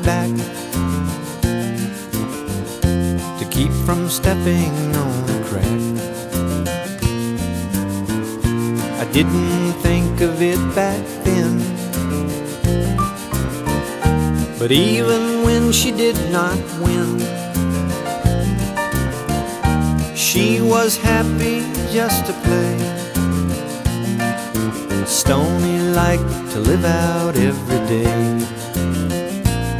back to keep from stepping on a crack. I didn't think of it back then, but even when she did not win, she was happy just to play. Stoney liked to live out every day.